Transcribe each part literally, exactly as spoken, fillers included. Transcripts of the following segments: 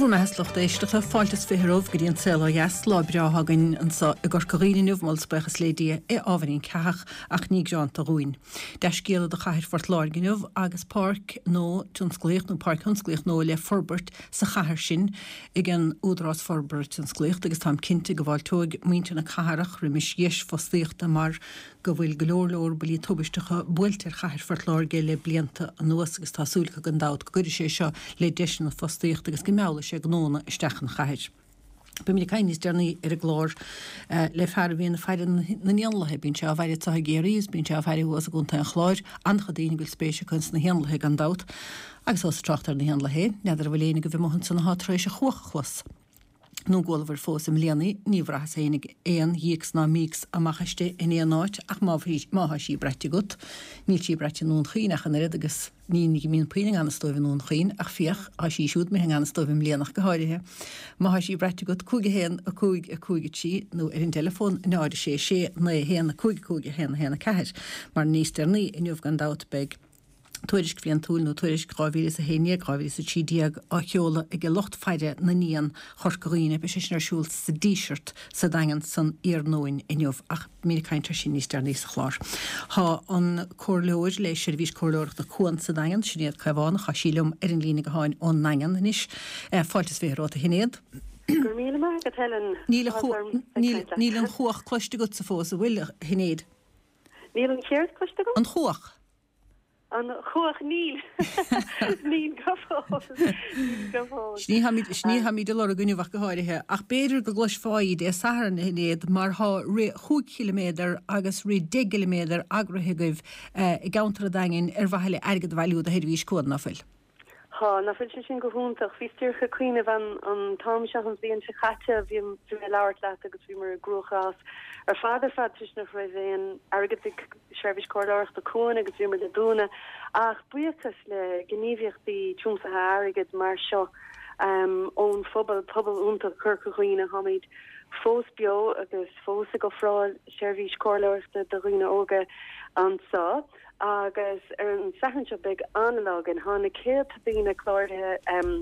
me heslach éistecha fáiltas firóh go dtíon sela jas lábreáhagan an sa a gur goíineh mal spechas lédí é áhaín ceach ach ní granta roiin. Deis géad a chair fort láginmh agus park nó túnscléocht nó park hunscléocht nó le forbert sa chahar sin i gin údrás forbert túnscléocht agus tám cinnte go bháil tuag muinte na caharach rimis dhéis fostíochta mar go bhfuil golóirlóir bulí tubistecha builtir chahar fort láge le blianta an nuas agus tásúlcha gandát go gurí sé seo le deisna fostíocht agus go meála sé gnóna istechan chaid. Be mí caiinníos dearnaí ar a glór le fear bhíon na fear na neanlathe bín se a bhaile tá géiríos, bín se a fear was a gúnta an chláir, ancha daoine bhfuil spéise chun na heanlathe gandát, agus os trachtar na heanlathe, neidir a bhfuil léana go bhí mohann san na hátrééis a chuachchlas. Nó ggóilhar fós im léanaí, níomhratha éananig éon díocs ná mícs amachchaiste in éon áit ach mátha sí brete gut, ní sí brete nún chuoin ach an rid agus ní mín puoine an stoibh nún chuoin ach fioch a sí siúd mé an stoibh im léanach go háirithe. Mátha sí brete gut cúige héan a cúig a cúige tí nó ar an telefón in áidir sé sé na héanana cúige cúige héanana héanana ceir, mar níos dearnaí inniuh gandát beg tuairis go bhíon túil nó tuairis gráhíle a héine gráhíle a tídiaag á cheola ag go locht feide na níon chorcaíine be sé sin arsúil sa dísirt sa dagan san iarnóin inniuh ach mícaiintar sin níos dear níos chlár. Tá an cóirleir leis sé bhís cóirleir na chuan sa dagan sinnéad caibhána cha sílumm ar an lína go háin ón nagan níis fáiltas bhéráta hinnéad. Níl an chuach cloiste go sa fós a bhfuil hinnéad. Níl an chéir cloiste go? An chuach. An chuach níl níl gofá Sní ha mí de le a gúnehach go háirithe ach béidir go glos fáid é saharan hinnéad mar há ré chuig kilométer agus ré de kilométer agrathe goibh i gaantar dagin ar bhaile agad bhailú a heirhís cód nafuil. Ha na fil sin go húntaach ví stúrcha cuioine van an tám seachans bhíon se chatte bhí dú leabhart leat agus bhí mar grúchás ar fáidir fad tuis na bhréon agad sebhís códáach do cún agus bhí mar de dúna ach buchas le gníomhiochttaí túmsathe agad mar seo ón phobal pobal únta curca chuoine haid fós bio agus fós go fráil sebhís códáachta do roioine óga an sá. agus ar an second big analog in hána céad bína chláirthe um,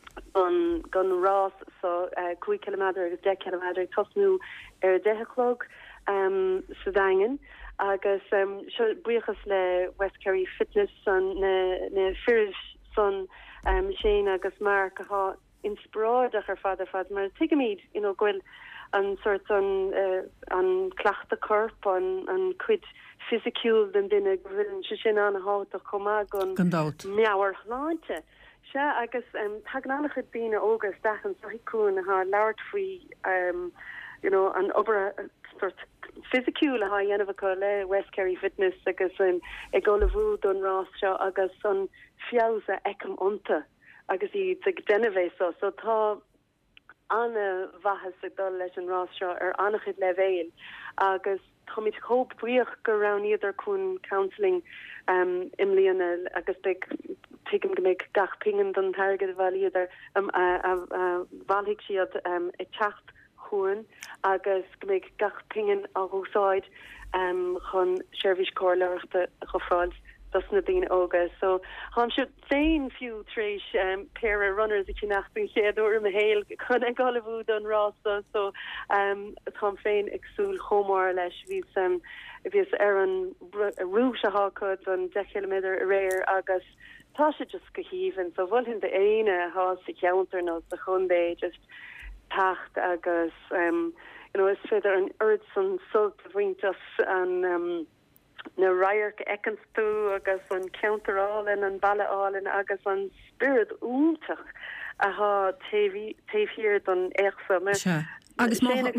an gan rás so cúi kilometer agus de kilometer tosnú ar deheclog um, sa daingen agus um, seo buchas le West Kerry Fitness san na, na firis san um, sé agus mar go há inspirad ar fada fad mar tigamid you know, gwil an sort an uh, an clachta corp an an quid fysiiciúil den duine gohfuiln se sin an háta comá gon meabhar láinte. Se agus um, tagnánach chud bína ógus dachan saicún a há leabhart faoi um, you know, an obair uh, sort fysiiciúil a há dhéanamh le West Kerry Fitness agus um, ag go le bhú don rás seo agus an fiása ecam onta agus í ag denahé so so tá anna bhachas ag dul leis an rás seo ar annach chud le bhéil agus Tommy hope buich go round either kun counselling um in Leonel agus big taken to make gach pingen don target valley either um a a valhig siad um a chacht hoen agus make gach pingen a roadside um chun service corlachte gefrans das na dien oga so han should saying few trash um pair of runners that you nach been shed or in the hail kun en gollywood on rasta so um tom fein exul homor leis vis um if is eran roof hakud on de kilometer rare agus tasha just coheven so vol hin de eine ha se counter no the hunde just tacht agus um you know is feather an earth sun salt wintas and um na rairk ekenstú agus an counterall in an ballaall in agus an spirit úntach a ha taifhir don échsa me agus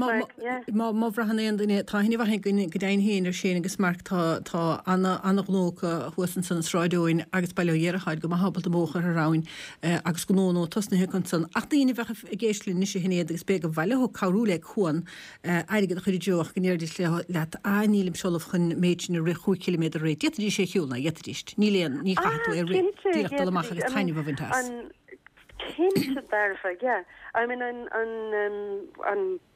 má bhrahan éon duine tá hinine bhain go dain héon ar sé agus mar tá tá anna annachlócha thusan san sráidúin agus bailíarchaid go habal móchar aráin agus go nó tosnathe chun san ach daoine bhecha géislinn ní sé hinnéad agus be go bhile ho carúla chuan aige chuidir deoch gnéirdís le leat anílim seolah chun méidin ri chuú kilometer ré Dieí sé hiúna jetríist ní léon ní chaú ar riach agus taine bhhaintás. Came to verify, yeah. I mean, an an um, an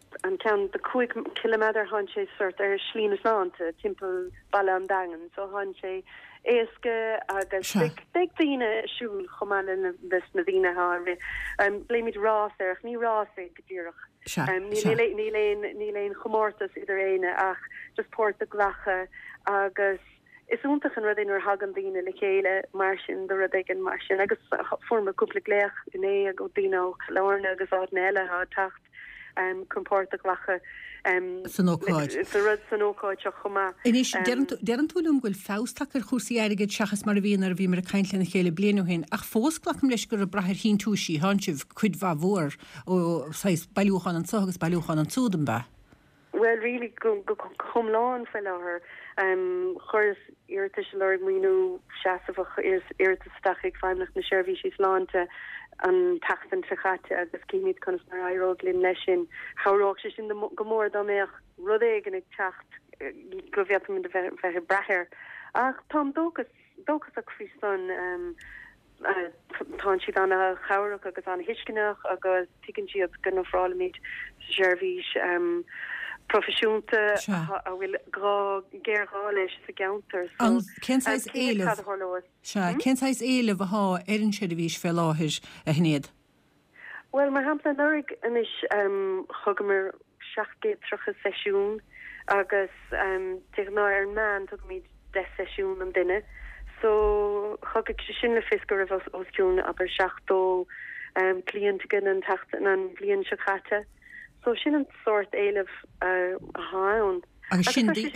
an cean de cuaig kilometr han sé sort ar slínas náanta timppel ball an dagen, so han sé éske agus de dine siúl choman in vis na dine ha um, bléimiid ráach ní ráig godích ní léin chomórtas idir éine ach just port a glacha agus is úntach an rudin ar hagan dine le chéile mar sin de rudigen mar sin agus form a kúpla léch in é a go dino lena agus á eile ha tacht um, komport a glacha sanóáid sanóáid chomá. Inis dean túlum goil fástachar chósaí aige seachas mar a bhíonar bhí mar a caiintlena chéile blianú hin ach fósglacham leis gur a brathir hín túsí hansih chud bha mhór ó bailúchan an sogus bailúchan an súdan ba. Well really go go chumláán fe láthair um, chuirs irtas leir muoinú seaamfach is irtasteach feimnach na seirbhísí slánta an tatan trechate agus cíimiid chun mar aróglin lei sin charáach se sin gomór dá méach rudéigen ag techt go bheitm de bheit brethir ach tá dógus dógus a chrístan um, uh, tá siad anna chaach agus an hiiscinnach agus tuigenn siad gan frálamid seirbhís um, profisiúnta a bhfuil grá géirá leis sa geantar Cenáis éileh Cenáis éileh athá an siad a bhís fé láthir a hnéad? Well mar hapla nurig inis um, chugamar seachgé trocha seisiún agus um, teagná ar an man tug míid de seisiún an duine so chugad sin le fisgur a osún aber seachtó um, clientgan an tacht an blion se chatte. So sin an sort éileh uh, a haun. sin beag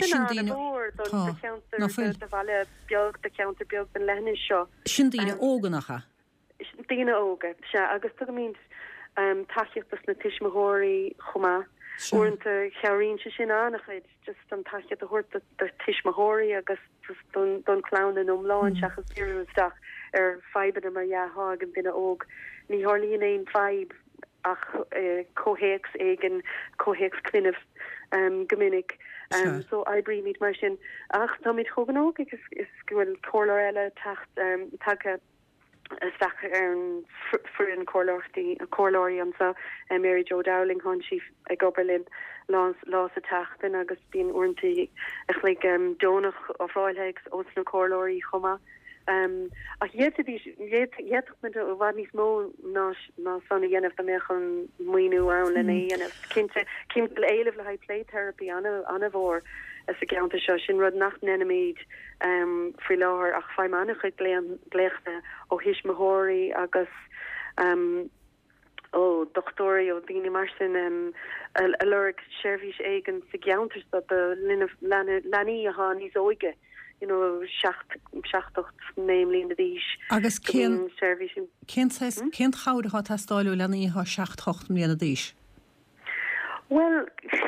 de counter beag den lenin seo. Sin dína ógannacha? Dína óga se agus tu mín um, tachiachtas na tiismahóí chomá orintanta chearín se sin annachid just an tachiad a hort der tiismahóí agus don clown an omláin seachas dúteach ar feibed mar jaá an duine óg ní hálíon éon feib ach uh, cohéics igen cohéics clinneh um, gomininic um, so ebri míid mar sin ach tá míid choganóg is is gohfuil choir eile tacht um, take staach ar an frian choirlachtí a choirlóí an sa um, Mary Jo Dowling hon si ag Oberlin lás lás a tachtan agus bíon orintí ach le like, um, donach ó fráilheigs os na choirlóí chomá. Um, ach jet jet met o wat niet mo na na son yen of de me an muú an en en kinte kind eilef le play therapy an an voor as a counter sin rud nach enemiid um fri láhar ach fe manach léchne ó his mahori agus um ó doctori ó dini marsin um a lurig sérvís eigen se counters dat de linne lani a ha nís oige. You know, seacht seachtocht néimlín a dís agus cén cén cháide há tastáú lenaí há seachtocht mlíana a dís? Well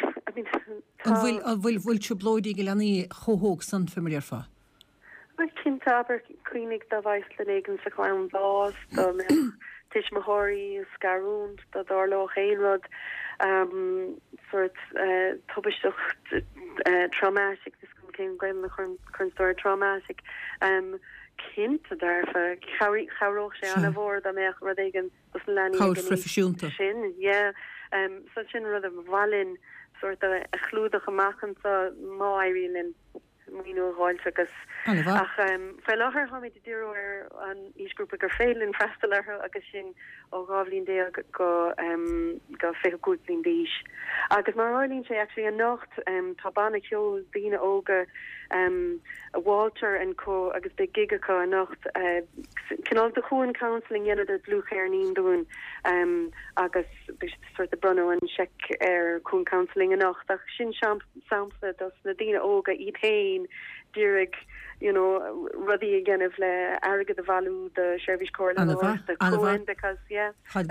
bhfuil bhfuil bhfuil tú blóidí go lenaí chothóg san fimiir fa? Well cinnte aber cuinig dá bhaith le éigen sa chlán blás tiis mathirí scarún dá dárlách éonrod um sort uh, tubisteach uh, traumatic came grim the current story traumatic um kind derfa charoch sé an vor da me radigan profisiúnta sin yeah um such sin rud valin sort a chhlúda gemachen sa mailin mino roiilgus ach um fe láthir ha de duro ar an isgrúpa gur félin freistal agus sin ó gáhlín dé go um go fé goúlín díis agus mar álín sé actually an nocht um tabbanna ceol bína óga um a Walter and co agus de gigacha a nocht uh canal de chuan counselling yenne de bluchairnín doin um agus sort of bruno an check ar chuan counselling a nocht ach sin samsa das na dina óga iad hain Dúrig, you know, ruddy again of le airgad the value the Shervish Court and the Cohen because yeah.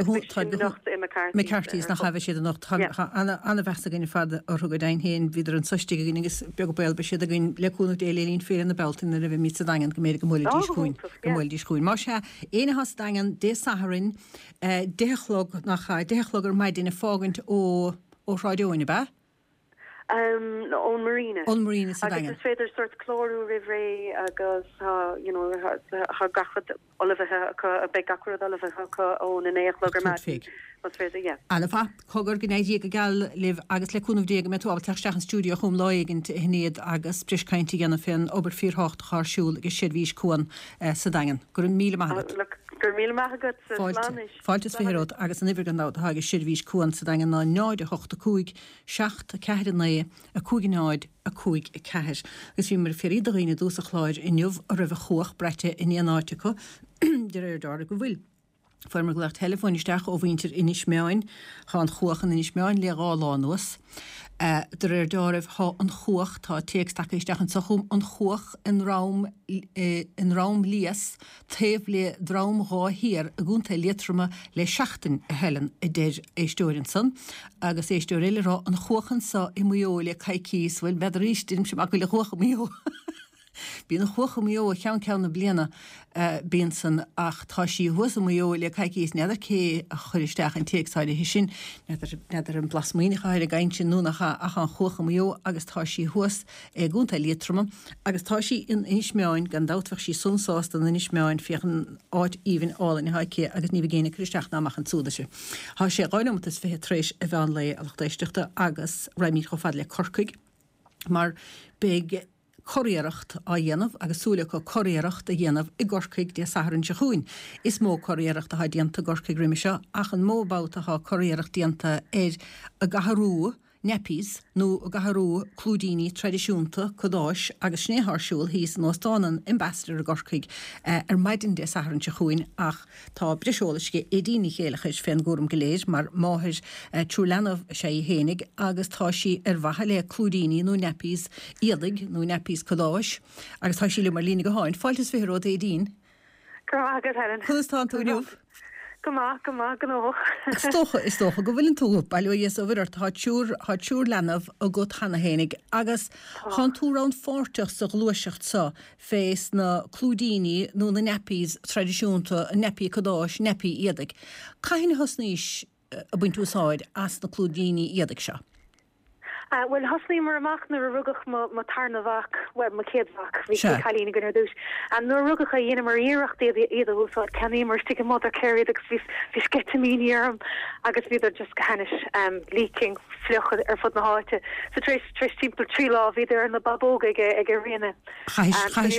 McCarthy's nach hafa siad nach anna bheasta gine fad ar thugadain héin viidir an soiste gin agus beag bel be siad a gin leúnú élín fé an na beltin a bh mí a dagan go méid go mil díscúin go mil díscúin. Mar se éine has dagan dé Saharin delog nach delog ar maidine fágant ó ó ráideoine ba? Um, no, on Marina. On Marina sa dagen. Agus is féidir sort chlorú rivré agus uh, you know ha gachfad Oliver a be gachfad Oliver ha on an éachlogger mat. Was féidir ja. Alfa cogur gnéidí go gal liv agus le cúnmh déag me tú teach an stúdio chum láigint hinnéad agus briskainti ganna fin ober fír hocht charsúl agus sé vís cuan sa dagen. Gur míle magat. Gur míle magat Fáiltas féród agus an iver gandát ha agus sé vís cuan sa dagen ná náide hocht a cúig seacht a ceir na a cúgináid a cúig a ceir. Gus vi mar féí doine dús a chláid in juf a rih chuach brete in áitico de er dar go bhfuil. Fuair mar lecht telefonisteach ó bhhaintir inis meáin, chá an chuachan inis meáin le rá lánuas. Uh, der er dáibh há an chuach tá teagstaisteach an sachúm an chuach in rám uh, in rám lías taobh le drám rá hir a gúnta létrama le seachtain a helen i déir éistóirin san agus éistóirile rá an chuachan sa i muo le caicís bhfuil bedrístim sem a go le chuach mí. Bí an chucha mó a chean ceanna bliana bíon san ach tá sí thusa mó le caiicís neidir cé a chuiristeach an teagsáide hí sin neidir an plasmíinechaid a gaiint sin núnacha a an chucha mó agus tá sí thuas ag gúnta létrama agus tá sí in inismeáin gan dáfah sí sunsásta an inismeáin fiochan áit íhann álainn haicé agus ní géine chuiristeach náach an súdaise. Tá sé gáilemas fé trééis a bhean le a d'éisteachta agus raimí go fad le corcaig mar big choíireacht a dhéanamh agus súla go choíireacht a dhéanamh i gorcaig de saharann se chuin. Is mó choíireacht a ha dianta gorcaig riimi seo ach an móbáta ha choíireacht dianta éir a gaharú nepís nó a gaharú clúdíní tradiisiúnta codáis agus snétharsúil hís nó stánan ambassador a gorcaig uh, ar maidin de saharann se chuin ach tá breisiolaisce é díní chéalachas féin gúrum goléis mar máthir uh, trúlenamh sé hénig agus tá sí ar bhatha le clúdíní nó nepís iadlig nó nepís codáis agus tá sí le mar lína go háin. Fáiltas féród é dín? Gur agus Helen. Chutá tú nuh? Goma, goma, gnoch. Stocha is stocha go bhfuiln tú bailú yes over tá túr tá túr lenamh a go chana hénig agus chan tú rán fórteach sa gluiseacht sa fés na clúdíní nó na nepís tradiisiúnta nepi codáis nepi iadach. Caithne has níos a buint úsáid as na clúdíní iadach seo? Uh, well, hosni mar amach na rugach ma, ma tarnavach, well, ma kiedzach, vi chalína gynnar dús. And na rugach a yéna mar iarach dé éad a húsá, canni mar stig a mod a carried agus vis vis ketamín arm, agus vidar just gahanis um, leaking fluch ar fod na háte. So tres tres timpel trí lá vidar na babóga ag ag a rina. Chais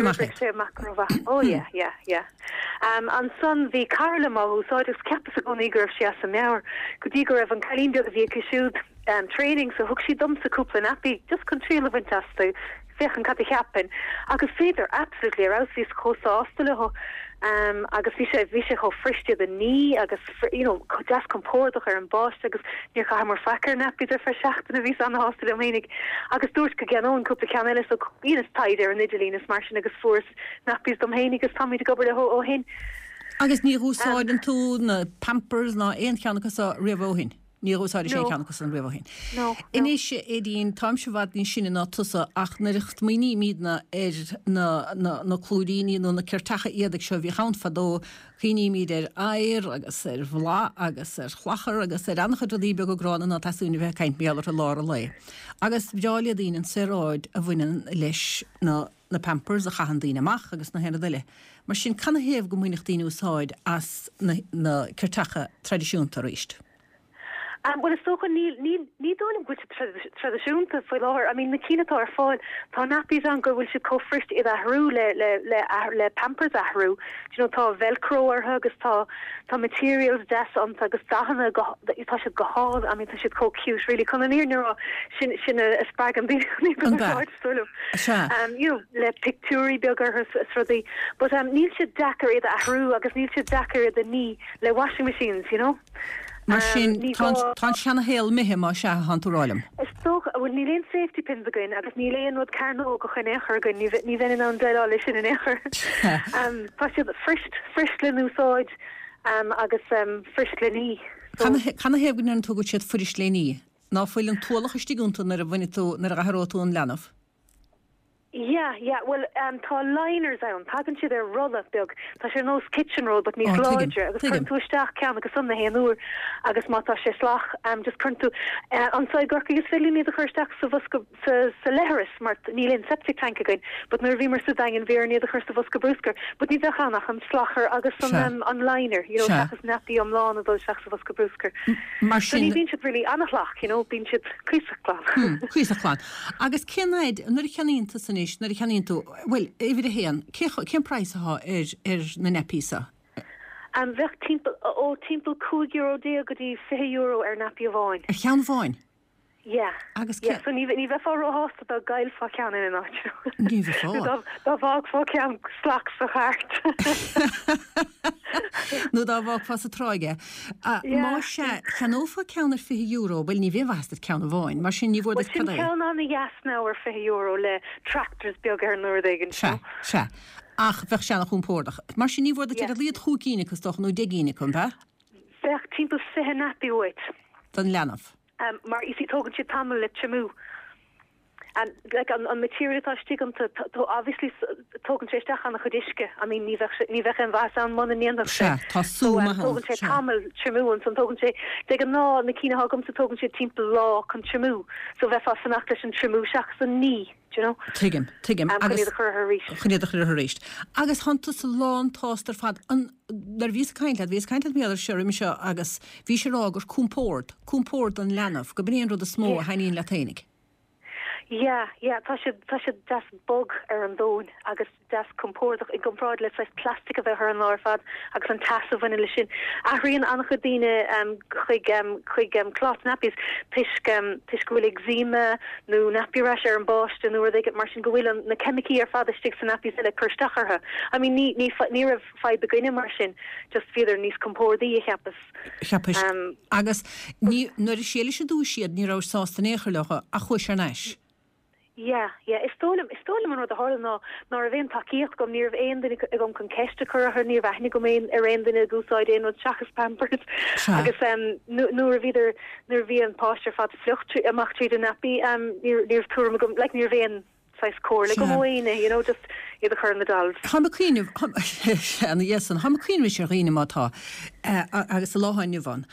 Oh yeah, yeah, yeah. Um, an son vi Carla ma húsá, agus cepas a gon ígur si as a mear, go dígur evan chalín beag a vi kisúd um, training, so hook she dumps a couple and happy, just country of fantastic. Fechan cat happen. Agus féidir absolutely ar vis cóástale ho. Um, agus vi sé vi sé ho frichte the knee, agus you know, just compórdoch ar an bost, agus níor cha mar facker nappi er verschachten a vis an hostel menig. Agus dúirt go gan on couple canile so Venus tider an Nidalínas mar agus force nappis dom hénig agus tamí de gober ho o hin. Agus ní rúsáid an tú na Pampers na ein cheanachas a rihóhin. Ní úsáid sé cheanachas an rihóhin. No. Inis sé é dín táimsehad ní sinna ná tusa ach na richt muoí míadna ar na na na clúdíní nó na ceirtacha iadach seo bhí chaint fadó chuoine míad ar air agus ar bhlá agus ar chlachar agus ar annachcha do líbe go grána na tasúna bheith caiint méallar a lára le. Agus bheália dín séráid a bhainean leis na na Pampers a chahandíine amach agus na héna duile. Mar sin canna héamh go muoineach daoine úsáid as na, na ceirtacha tradiisiúnta ríist. Um, well, it's so good. Need need need doing which tradition to follow her. I mean, the kina to our fall. Ta nappies on go will she go first in a haru le le le le Pampers a haru. You know, ta Velcro or hugus ta ta materials des on ta gustahana go that you should go hard. I mean, ta should go cute. Really, come near near shin shin a spag and be sort of. Um, you know, le picturi bigger her for the. But um, need should decorate the haru. I guess need should decorate the knee le washing machines. You know. Mar sin tá sena héal mithe má se hanúráilm. Is tó bhfuil ní léon safety pins again agus ní léon rud cairnó go chuin éair go ní ní bhein an deá lei sin in éair. Tá siad frist frist le úsáid agus frist le ní. Canna héh gan an tú go siad frist le ní. Ná foiil an tualach istíúnta nar a bhaine tú nar a gathróú an lenamh. Yeah, yeah, well, um, tá liners an, tagan si ar rulla beg, tá sé nós kitchen roll, but ní Oh, láidir, agus tuigim. chun tú isteach cean agus sunna héanúr, agus má tá sé slach, um, just chun tú, uh, ansáid gorca gus félí níad a chuirsteach sa bhusca, sa, sa leharis, mar níl in septic tank again, but nuair bhí mar sa dain bhéir níad a chuir sa bhusca brúscar, but ní bheitchanach an slachar agus an, um, an liner, you know, seachas napi am lán a dul seach sa bhusca brúscar. Mar So ní bín siad really annachlach, you know, bín siad crísachlach. Chuisachláin. Agus cinnaid nuair cheanínta san is, nuair cheanínta, well, éhid a héan, cin price ha ar ar na nepísa? Um, bheith timp- ó timppel two euro dé go dtí five euro ar napi a bháin. Ar chean bháin? Yeah. Agus yeah, so ní ní bheith fá hásta a gail fá cean in áit. Ní bheith fá. Dá bhág fá cean slach sa cheart. nó dá bhág fá sa tráige. Má sé cheanófa ceannar five euro, bhfuil ní bhíh vastar cean a bháin, mar sin ní bhd is cadé. Cean an na jasná ar five euro le tractors beag ar nuair igen. Se, se. Ach, bheith seanna chun mar sin ní bhd a tíad líad chúcíine cos nó degíine chun be? Bheith timppel fihe napi oit. Don leanamh. Um, mar is he talking to Tamil le chamu. And like on, on material tá stigam to, to, to obviously talking to stach an chodiske. I mean ni vech ni vech en vas an man ni andach. Sure, tá súma. Talking to Tamil chamu and some talking to they go no na kina hagam to talking to timple law con chamu. So ve fa fanachlis an chamu shach so ni. You know? Tigim, tigim. Um, agus chunéad a chuir a réist. Agus hananta sa lán tástar fad an dar vís kaintad, vís kaintad méidir seir me seo agus bhí sé rágur cúmpórt, cúmpórt an lenamh, go bníon rud a smó a haíon laténig. Yeah, yeah, tá sé tá sé das bug ar an dón agus das compórach i gomráid le leis plastic a bheith ar an láfad agus an tasah bhaine lei sin. Athraíonn annach go dtíine um, chuig um, chuig um, clot nappies tuisc um, tuisc go bhfuil eczema nó napiúras ar an báiste nó d get mar sin go bhfuil an na chemicí ar fad istigh san nappies le chuirstachartha. I mean ní ní ní rah fáid begaine mar sin just fiidir níos compórdaí a cheappas. Cheappas. Um, agus ní nuair a séile sé dú siad ní rá sásta néchirlecha a chuis ar neis. Yeah, yeah. Is stolam, is stolam an the hall no, nor a vein takiach gom near endin gom con kesta cur her near vahni gom ein erendin a gooside in with chachas pampers. Agus um nur either nur vi an posture fat flucht amach tree nappy um near near tour gom like near vein size core like gom you know just either her in the dolls. Ham queen of and yes and ham queen with Rina mata agus a law nu van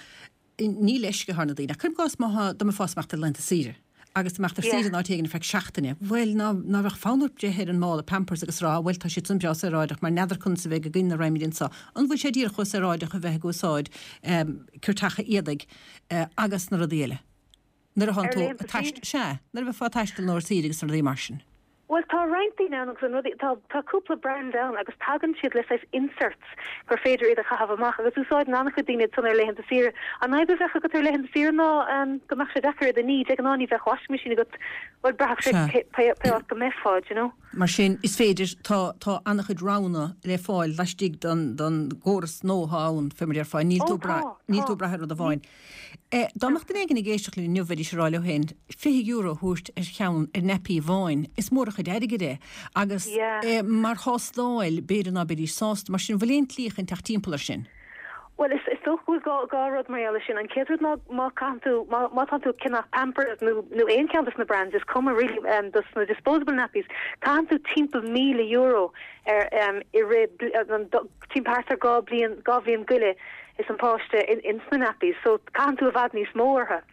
ní leis go harna dina. Cum gos ma da ma fásmachta lenta síre. Agus mecht er sían á tegen fe seachtainine. Well ná ná bheith fánúpte héir an mála pampers agus rá, bhfuil tá si an beas ráideach mar neidir chun sa bheith go gine raimidín sa. An bhfuil sé dír chus ráideach a bheith goáid curtacha iadaig agus na rodéile. Nar a hantó teist sé, nar bheith fá teistal nóir sírigus ar dí marsin. Well, tá reinty now tá tá cúpla brand down agus tagan siad le leis inserts gur féidir iad a chahabh amach agus úsáid annach go dtíine tunnar lehan de sir an naibh bhecha go tar lehan de sir ná go meach sé dechar a ní ag an náí bheith wasmachine go bhil brach sé pe go meáid, you know? Mar sin is féidir tá tá annach chud rána le fáil leistigh don don góras nóáin fe mar ar fáin níl tú bra níl tú brethir a bháin. Dáach den éigen géisteach le nuheidir se ráile hen five euro thuirt ar cheann ar nepi bháin is mór a chud aige dé agus mar hásláil béidir ná beidir sást mar sin bhléon líoch an teachtímpla sin. Well, is is toch goed garrod mar sin an kid ma ma kantu ma ma tantu kinna pamper nu nu ein counters na brands is come really um dus na disposable nappies kantu timp mille euro er um ire team parter goblin goblin gulle is an poste in in nappies so kantu vad nís mór ha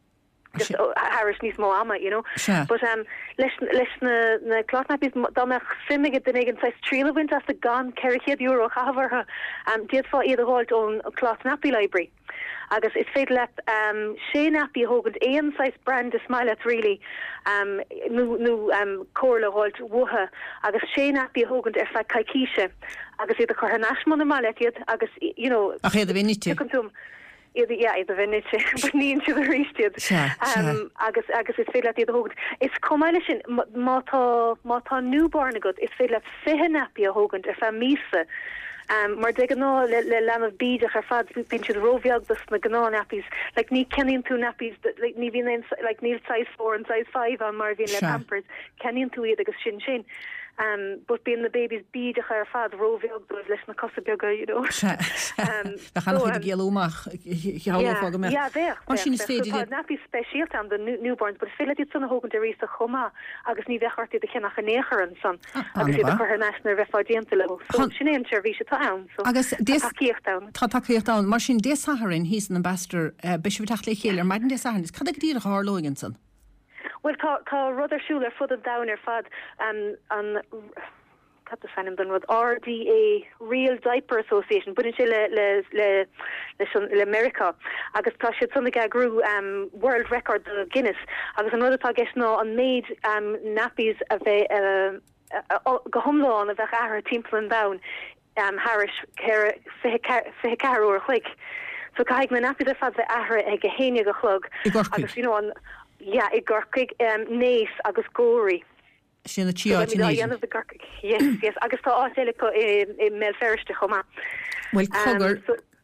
just Harris nís mó ama, you know. Sure. But um leis leis na na cloth nappies da me simmige den egen size trile wind as the gan kerriad euro haver her um did for either hold on a cloth nappy library. Agus is féit let um sé nappy hogent éon size brand is smile really um nu nu um corle hold woha agus sé nappy hogent er fa kaikisha agus either kar nashmon na maletiad agus you know ach hé vinite Either, yeah, either vinite, but ní into the reisted. Um, agus agus is féile iad hogant. Is comáile sin mátá mátá newborn agad is féile fihe nappy a hogant ar fa mísa. Um, mar de gná le le lam of bíideach ar fad bin siad roviag dus na gná nappies. Like ní cenin tú nappies like ní bhíon like níl size four and size five an mar bhíon le pampers. Cenin tú iad agus sin sin. Um, but being the baby's bead her fad roviog was less na cosabega, you know. Um, so, um, yeah, yeah, there. Nappy special on the new, newborns, but feel it son hogan der a choma agus ní vecharti de chenach a necher and son agus si her national refugee level. So sin interview town. So agus takeout tá takeout down. Mar sin dé Saharin he's an ambassador uh, Bishop Tachley Keeler. Maiden dé Saharin is cad dí a Harlogenson. Well, ca ca Ruther Schuler fud of down er fad um on cut the fan done with R D A Real Diaper Association, but in le le le le le America. Agus ta shit son the grew um world record the Guinness. Agus another ta guess no on made um nappies of a uh go home law on of a teamplin down um Harris care fe caro or quick. So kaig na nappies of fad the ahra e gehenia go chlug. Agus you know on yeah, I gorkig um nace agus gory. Sinna chia yes, yes, agus tá áile i mé ferste choma. Well, cogur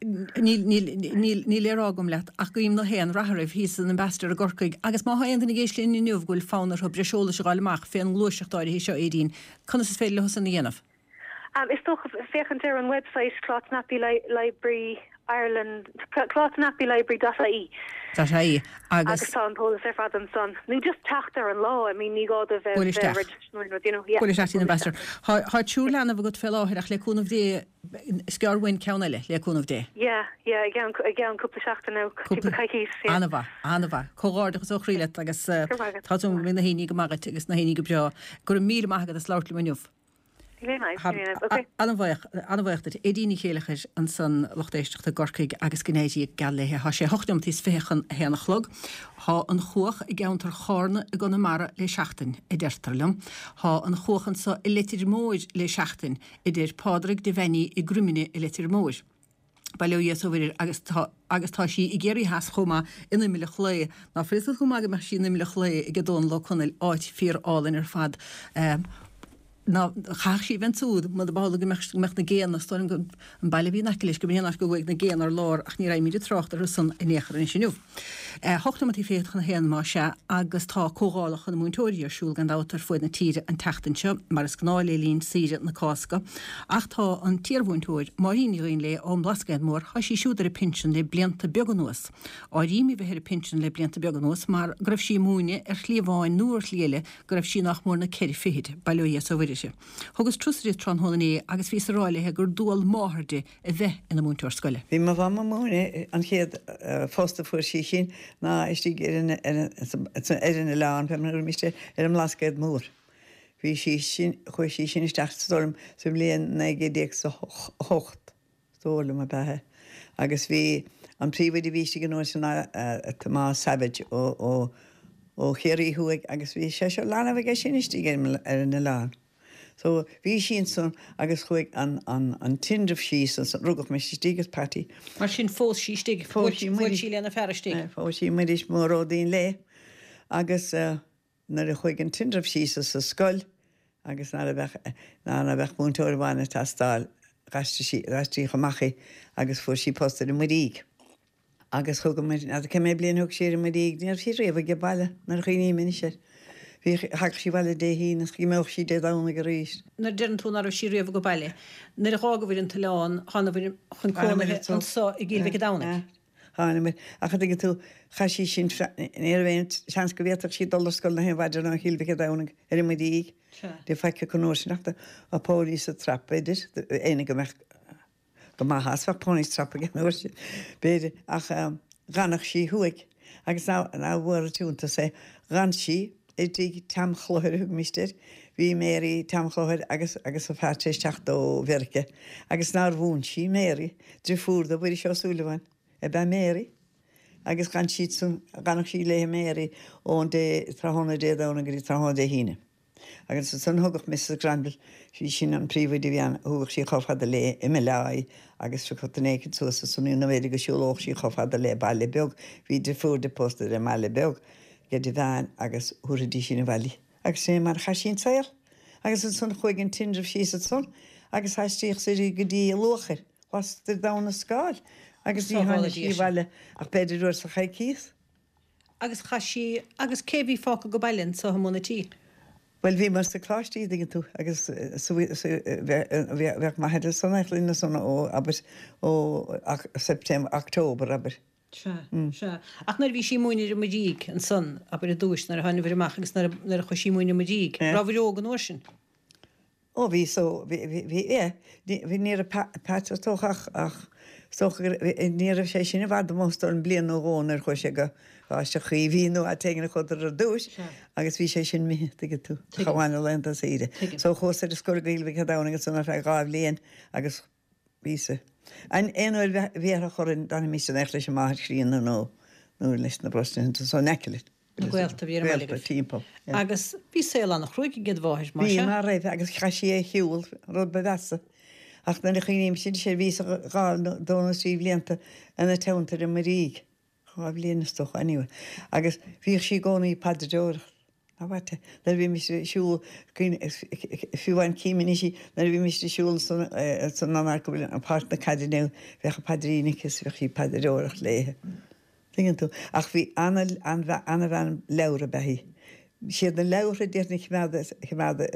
ní leragum leat ach goim na hen raharh hís an ambassador a gorcaig agus má haon na géisle in nuh goil fánar ho breisiúla se gáileach féan glúiseachtáir hí seo édín. Can is féile hosan na dhéanamh? Um, is toch fechan ar an website Clotnappy Library Ireland Clotnappy Library dot I E. That I agus son Paul ser fad an son. Nu just tachter an law. I mean ní god of registration, you know. Yeah. Polish acting ambassador. Ha ha chuúlan of a good fellow ach le cún of dé scarwin counile le cún of dé. Yeah, yeah, again again couple shachter now. Couple caikies. Anava, Anava. Cogard so chrílet agus tátum min na héní go magat agus na héní go bra. Gur mí magat a sláirtli minuf. Anhhacht dat édíine chéalacha an san lochtéisteachta gorcaig agus gnéidí galléthe há sé hochtm tís féchan hénachlog, há an chuach i gceantar chána a gona mara le seachtain i deirtarlam, há an chuachan sa i litir móid le seachtain i déir pádraig de bhaine i grumine i litir móid. Bailú so bhfuir agus agus tá sí i ggéirí heas chuma ina mille chlé ná frisal chuma go mar sí na mille chlé i go dón le chunil áit fír álinn ar fad na chaach sí ven súd ma de bála mecht na géan na stoin an bailile hí nacilis go bhéanaar go bhfuig na géanar lár ach ní ra míidir trocht ar san in échar in sinniuh. Hochtamatí féad chuna héan má se agus tá cóálaach an mútóí arsúil gan dátar foiid na tíre an teachtainse mar is gnáil lín síre na cáca ach tá an tíorhúntóid maríní rion le ó blascaid mór ha sí siúdar a pinsin le blianta beganúas. Á ríimi bheithir a pinsin le blianta beganúas mar gribh sí múine ar chlíomháin nuair léile gribh sí nach mór na ceir fiid bailú so bhfuidir. Hogus trúsrí tron hónaí agus ví ráilethe gur dúal máharde a bheith ina múntóir scoile. Bhí má bha múna an chéad fósta fuair sí sin ná istí ar ina lán pe mar miste ar an lascaid mór. Bhí sí sin chuir sí sin isteachtastorm sa bblion naige déag sa hocht tólam a bethe. Agus bhí an príomhaid i bhíiste gan nóir sanna Tomás Savage ó chéirí thuaig agus bhí sé seo lána bheith sin istí ar ina lán. So bhí sin son agus chuig an an an tindrih síos an rugach me stígus patí. Mar sin fós sí stig fós sí lena ferristig. Fós sí muidir mór ó dín le agus nar a chuig an tindrih síos sa scoil agus ná bheith ná bheith múntóir bhaine tá stáil rastí chamachaí agus fuair sí postar i muríg. Agus chugam a ce mé blion thug séir i muríg, níor sí réomh go bailile nar chuoí mini sé. Bhí haag sí bhile dé hín cí méoch sí dé dána go ríist. Nar dean tú ar sí réomh go bailile. Nar a chága bhfuir an talán chana bhfuir chun cóna an sa i ggéilbh go dána. Hána mé a chu tú chaisí sin éarhhaint seans go bhéach sí dollarscoil na héhhaidir ná híilbh go dána ar mu díig. Dé feice chu nóisiachta a póí sa trapéidir éana go meach go maithas fa póí trappa gan nóir béidir ach ganach sí thuig agus ná bhfuair túnta sé gan sí Idí tam chlóir mister, bhí méí tam chlóir agus agus a fetéisteach ó bherce, agus ná bhún sí méí, drí fúr do bhfuir seosúlahain, e b méí, agus gan siad ganach sí le méí ón dé trahonna dédána gurí trahá dé híine. Agus san thugach mis Granville hí sin an príomhaid i bhíanana thugach sí chofhad le i me leid agus fi chunécin tú sanú na bhéidir go siúlóch sí chofhad le bailile beg, hí de fúr de posta de meile beg. Ge di bhein agus thuradí sin na bhelaí. Agus sé mar cha sin saoil, agus an son chuig an tindrih síos son, agus haistíoch sé go dtí lochar, was de dána scáil, agus ní hána sí bhile ach beidir úir sa chaicíos. Agus cha sí agus cébhí fáca go bailinn sa hamúnatí. Well bhí mar sa chlátí gin tú agus bheith mai heidir sanna lína sanna ó aber ó September Octóber aber. Se se. Ach nar bhí sí múine modíig an san a a dúis nar hainna bhar amach agus nar a chu sí múine modíig. Ra bhí ógan nósin. Ó bhí so bhí ní a pátóach ach ní sé sinna bhd mstal an blian ó gánar chu sé go se chuí híú a teanna chudar a dúis agus bhí sé sin mí tú chaháinna lenta ide. So chós a scoil gailbh dánagus sanna fe gáibh líon agus vísa. An éonhfuil bhéar a chorann dána mí an eich leis sem máthir chríanna nó nó leis na brostin so necilit. Gweilta bhí timp. Agus bhí sé an nach chuig gad bháis mar. Bhí mar raibh agus cha sé é hiúil rud bedasa. Ach na chuoím sin sé ví gáil dóna sí blianta ana teantar a maríg. Chá blianastoch aniuh. Agus bhí sí gcónaí padadóach. Áhaite, na bhí mis siúil fiúhain cíiminí sí, na bhí mis siúil san ná go bhfuil an páirt na cadinú bheitcha padrínicus bheith sí padadóach léthe. Dingin tú. Ach bhí anna bhean leabhar behí. Siad na leabhar déirna chimeada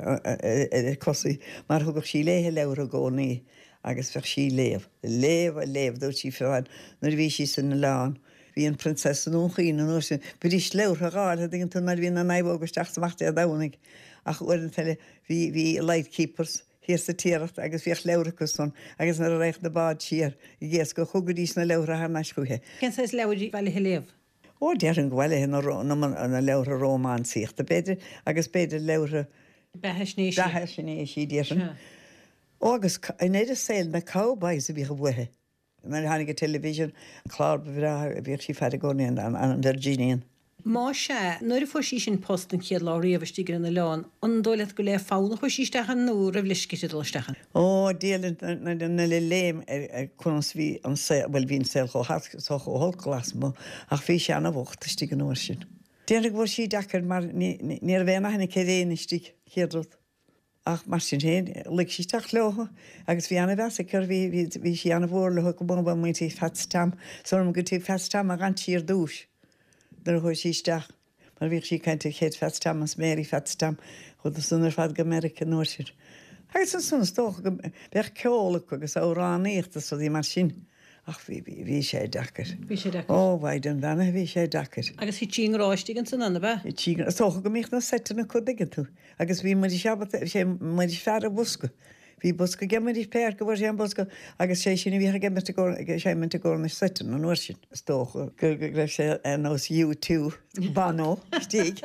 cosaí mar thugah sí léthe leabhar a gcónaí agus bheith sí léamh. Léamh a léamh dúirt sí fiúhain nar bhí sí san na lán. Bhí an princess an úchaín an úsin, bhí leabhar a gáil a dingin tú nar bhíon na naibhógus teachtamachta a dánaigh ach uan teile bhí lightkeepers hir sa tíirecht agus bhíoh leabharachas son agus nar a réich na bád siar i ggéas go chugadís na leabhar a naiscúthe. Cén sais leabharí bheile léamh? Ó dear an ghiile na leabhar rómán síochta beidir agus beidir leabhar Betheisnéis betheisnéis sí déan. Agus in éidir saoil na cowboys a bhí go buthe. Nar hánig a television chlár bhí bhíh sí fer gcóíon an Virginian. Má sé nuair a fu sí sin post an chéad lá riomhtígur na leán, an dóile go le fána chu síistechan nó ra bhlisciite dulstechan. Ó déalan na le léim chunas bhí an bhfuil hín sil cho hólglas mó ach bhí sé anna bhtastí an nóir sin. Déanana bhór sí dechar mar ní a bhéna hena chéréanistí chéadrút. Ach mar sin héin lig sí teach leha agus bhí anna bheasa chur bhí sí anna bhórla chu go bomba muotí fetstam, som go tí fetstam a gan tír dúis. Dar chuir síisteach, mar bhíh sí caiinte chéad fetstam as méí fetstam chud a sunnar fad go America nóir. Agus san sunna tócha go bheith ceolala agus óráníochtta so dí mar sin. Ach bhí sé dachar. Bhí sé dachar. Ó bhaid an bhena bhí sé dachar. Agus hí tí ráistí an san anna bheith? Tí tócha go míoch na setna chu digan tú. Agus bhí mar sé mar fear a busca. Bhí busca gemarí péir go bhar sé an busca agus sé sinna bhí gemar sé menta gá na setan an nuair sin. Tócha gur go raibh sé an os U two banó stíig.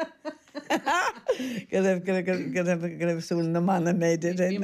Go raibh súil na manna méidir an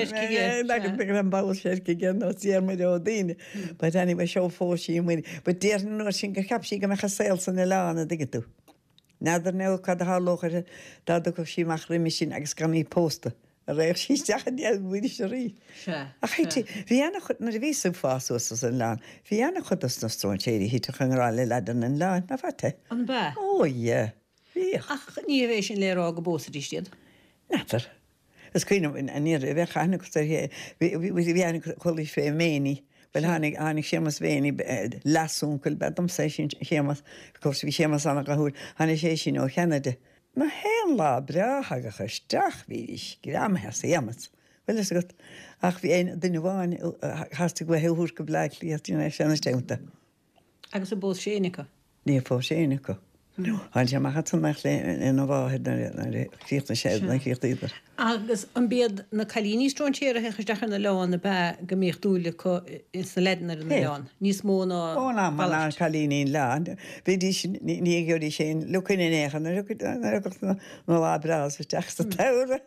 báil séirci gan ó tíar mar ó daine, ba danig bheith seo fósí muine, ba déirna nuair sin go capsí go mecha saoil san na lána dige tú. Neidir neu cad a hálóchar dá go síach riimi sin agus gan í pósta. A réir síisteach déal bhuiidir se rí. A chaiti, bhí anna chud na ví fáú an lán, hí anna chud na strón séirí hí churá le ledan an lán na fate. An bheith? Ó, é. Ach ní a bhééis sin lérá go bósarístiad? Natar. Is cuiine in ní bheith chana bhíanana cholí fé méí, bhil hánig hánig sémas bhéine lasúncail bedom sé sin chémas, cos bhí sémas anna goúr, hána sé sin ó cheanade. Na hen lá bretha go chuisteach bhí gram he sémas. Well is gut ach bhí ein duine bháin hasasta go heúr go bleich líína sena steúnta. Agus a bós sénica? Ní fó sénica. Háil sé maicha san meach le in bháhead naríochtta sé na chéocht idir. Agus an bead na chalíní stróntéire chudechar na leán na be go méocht dúla is na ledanar na leán. Níos móna Ó ná má ná chalíní leán. Bhí ní geirí sé lucan in échan na lá brás teachsta tera.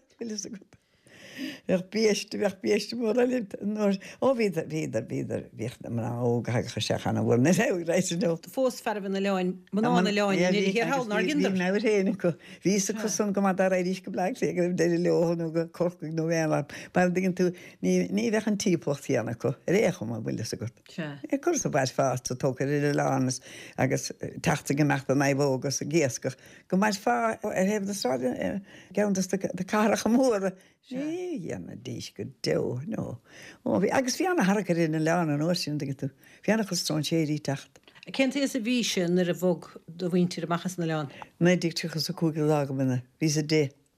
Bheith bíiste bheith bíiste mór a lint ó bhíidir bhíidir bhíidir bhíocht na ógacha sechanna bhfuil na rééis nó. Fós ferhan na leáin maná na leáin há gindar na réna go ví chusan go a rééis go bleich sé gur déidir lehanú go corcaigh nó bhéla, mar diggin tú ní bheith an típlochtíanana go réchom a bhfuil a go. I chu a bhaid fást tócha idir lánas agus tata go meachta naibhógus a géascach go mar fá ar hebh na sáide geantas de cáracha móra. Sí, dhéanana díos go de nó. Bhí agus bhí anna harchar in na leán an óir sin tú. Bhí anna chu strán séirí techt. Cent is a bhí sin ar a bhog do bhaintíir amachchas na leán? Na ddíictuchas a cúga lágamana, bhí a dé.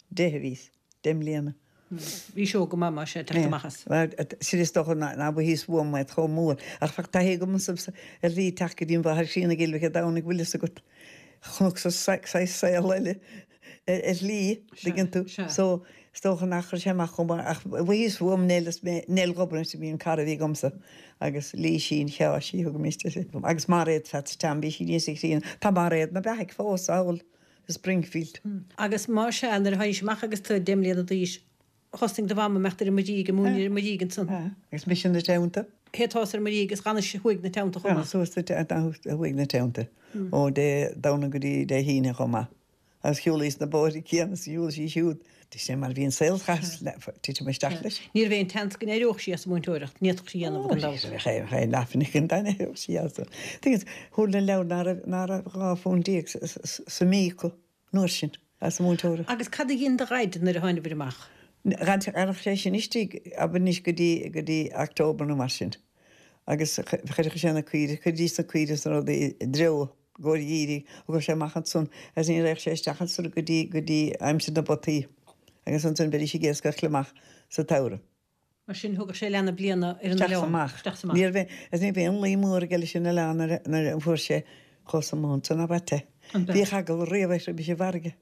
déhvís, dem léana. Bhí seo go mamá sé teachtamachchas. si is doch na bu hís bhm met cho mór. Ach fa tahé go mun a rí take dín bhar sína gilbh dánig bhile a go chunach sa sé leile er lí gin tú so stocha nach séach chum ach bhís bhm nelas nel gobrin sem bíon car bhí gomsa agus lí sin cheá sí go miste sé. agus mar réad fe tambí sí ní sín Tá mar réad na beic fós áil Springfield. Agus má se an ar haisach agus tú déimlíad a dís. Hosting de bhama meachtar i marí go múir marígan san. Gus mis sin na teanta? Hétás ar marí agus ganna chuig na teanta chuma. Suasta chuig na teanta ó dé dána go dí dé híine chuma. As chiúlís na bóirí céan siúil sí siúd. Tí sé mar bhíon saoilchas tí me sta leis. Níor bhéon tent gan éoch sí as múintúirecht, níoch sí anamh gan ché ché lefannig an daine sí. Tugus thuúil le ná a gáfún díag sa míco nuair sin as múintúire. Agus cad ginn de raid nar a háinna bhir amach. Ran ar sé sin istí aber níos go dtí go dtí octóber nó mar sin. Agus chuidir séna cuiide chu dí na cuiide san dre go díí agus sé machchan sun as í rééis sé stechan sú go dtí go dtí aimimse na botí agus an tún beidir sé géasca chluach sa tara. Mar sin thugad sé lena bliana ar an leach. Níor bheith as ní bhéon límúór geile sin na leanar nar an fuair sé chosamónta na bate. Bhí chagal réomhéis bhí sé bharge.